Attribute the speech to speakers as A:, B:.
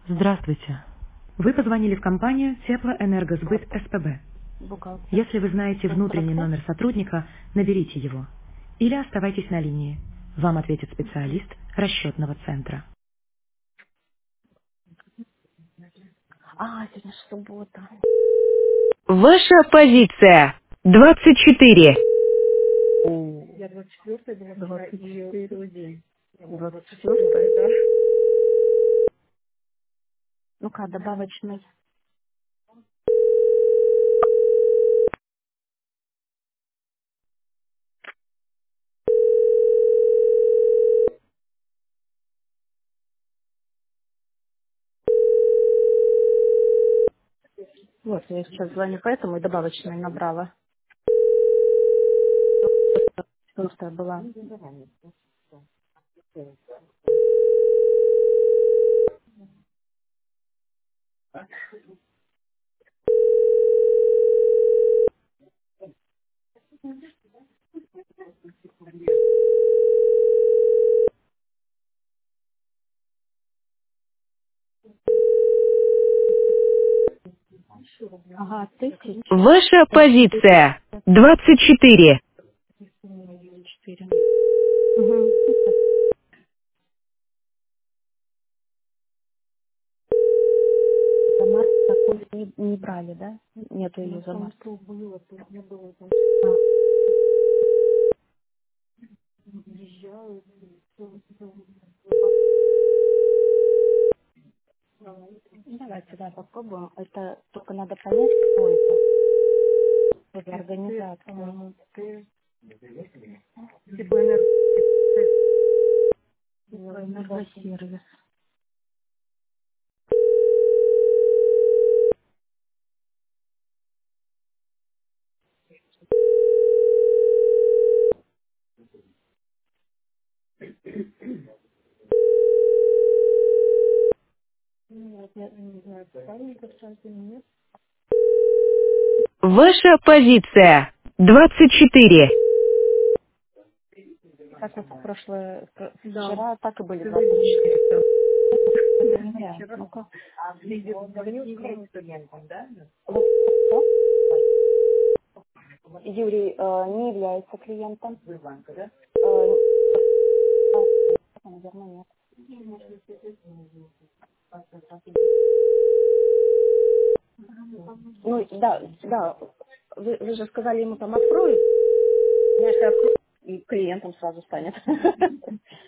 A: Здравствуйте. Вы позвонили в компанию Теплоэнергосбыт СПБ.
B: Бухгалтер.
A: Если вы знаете внутренний
B: Процесс.
A: номер сотрудника, наберите его. Или оставайтесь на линии. Вам ответит специалист расчетного центра.
B: Сегодня ж суббота.
C: Ваша позиция. 24.
B: Я 24 была. 24 день. 24 да. Ну-ка, добавочный. Вот, я сейчас звоню, поэтому и добавочный набрала. Просто была. Ага, 1000.
C: Ваша позиция. 24.
B: 4. Угу. За март такой не брали, да? Нету ее за март. А, давайте, да, попробуем. Это только надо понять, кто это. Это организация. Энергосервис. Я не знаю, правильно сейчас или нет.
C: Ваша позиция. 24.
B: Как вот вчера так и были 24. Это не вариант. Ну-ка. Вот, что? Юрий не является клиентом. Наверное, нет. Ну, да, да. Вы же сказали ему там откроют. Я если открою, и клиентом сразу станет.